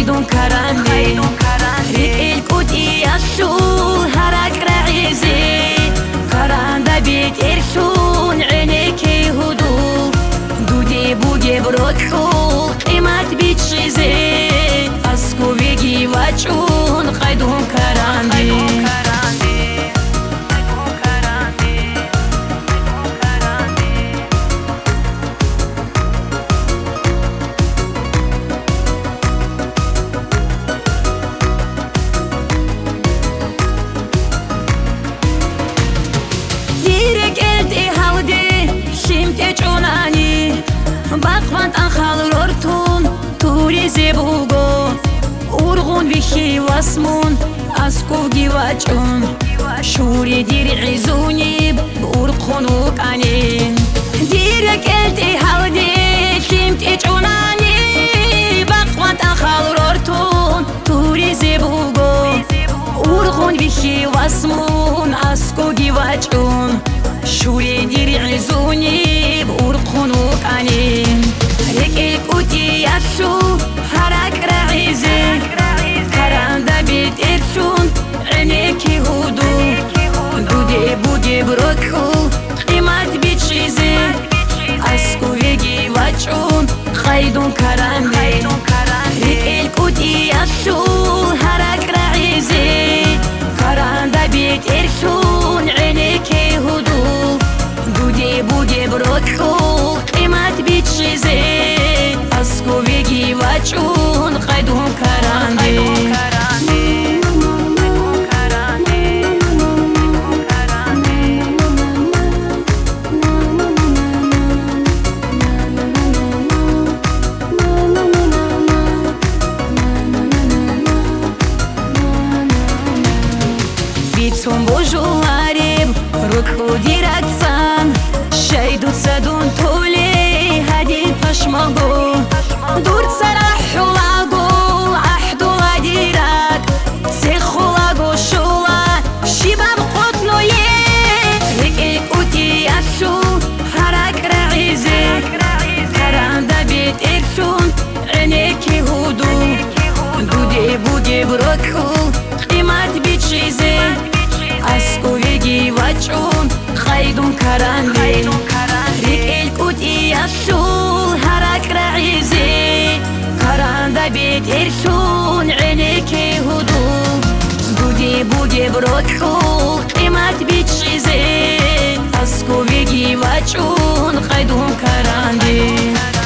خيدون كراندي الكودي الشول هراك رعيزي كراندا بيت إرشون عينيك هدو دودي بودي بروكو قيمات بيت شيزي أسكو بيجي واتشون خيدون كراندي باقوان أنخال رورتون توري زبوغو أورغون بخي واسمون أسكو جواجون شوري دير عزوني بأورقون وكانين ديرك ألتي هودي شمت إجوناني باقوان أنخال رورتون توري زبوغو أورغون بخي واسمون أسكو جواجون شوري دير عزوني بأورقون وكانين ريك الكوتي يشو حراك رعيزي كراندا بيت إرشون عينيك هدو دودي بودي بروكو قيمات بيت شيزي أسكو يجي واتشون خيدون كراندي ريك الكوتي يشو حراك رعيزي كراندا بيت إرشون عينيك هدو دودي بودي بروكو قيمات بيت شيزي أسكو بيجي واتشون خيدون كراندي بيتهم بوجواريب ركو ديراتسان شايدو تسادون تولي هادي باشماغو دور تسرح ولاغو عحدو غاديراك تسيخو لاغو شوا شباب قطنو هيك الكوتي يشو حراك رعيزي كراندا بيت إرشون عينيك هدو دودي بودي بروكو قيمات بيت شيزي أسكو يجي واتشون خيدون كراندي ريك الكوتي يشول هراك رعيزي كراندا بيت إرشون عينيك هدو دودي بودي بروكو قيمات بيت شيزي أسكو يجي واتشون خيدون كراندي